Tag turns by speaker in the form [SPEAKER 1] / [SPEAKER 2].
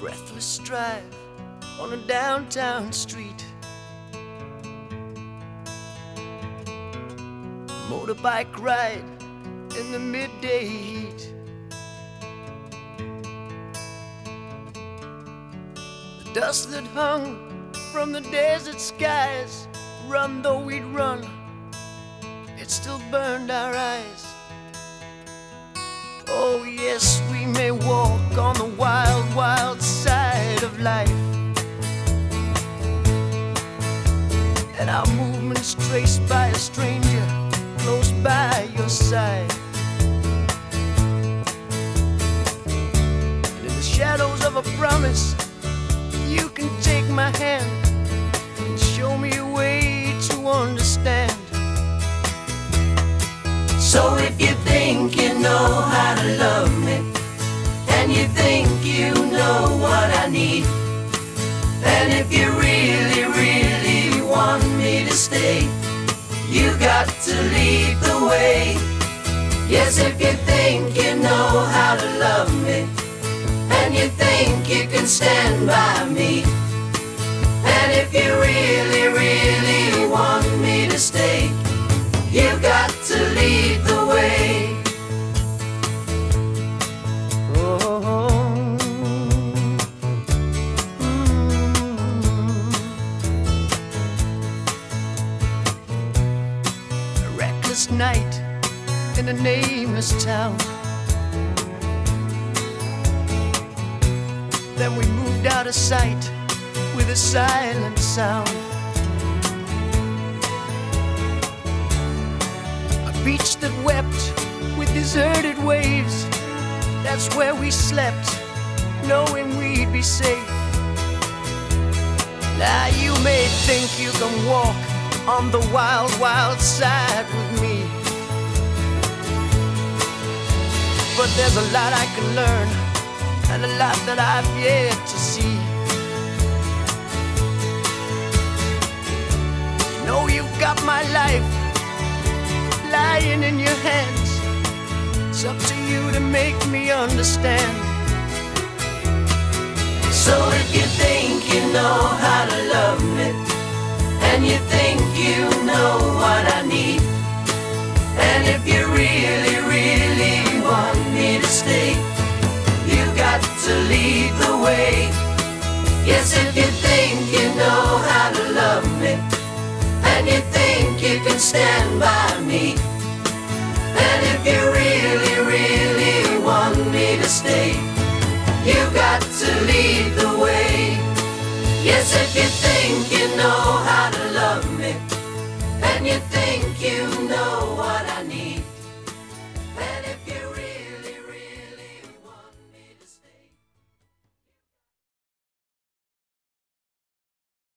[SPEAKER 1] breathless drive on a downtown street. Motorbike ride in the midday heat. The dust that hung from the desert skies, run though we'd run, it still burned our eyes. Oh yes, we may walk on the wild, wild side of life, and our movements traced by a stranger close by your side. And in the shadows of a promise, you can take my hand and show me a way to understand. So if you think you know how to love me, and you think you know what I need, and if you really, really want me to stay, you got to lead the way. Yes, if you think you know how to love me, and you think you can stand by me, and if you really, really want me to stay, you got to lead the way. A reckless night in a nameless town. Then we moved out of sight with a silent sound. Beach that wept with deserted waves, that's where we slept, knowing we'd be safe. Now you may think you can walk on the wild, wild side with me, but there's a lot I can learn, and a lot that I've yet to see. You know you've got my life lying in your hands. It's up to you to make me understand. So if you think you know how to love me, and you think you know what I need, and if you really, really want me to stay, you got to lead the way. Yes, if you think you know how to love me, and you think you can stand by me, and if you really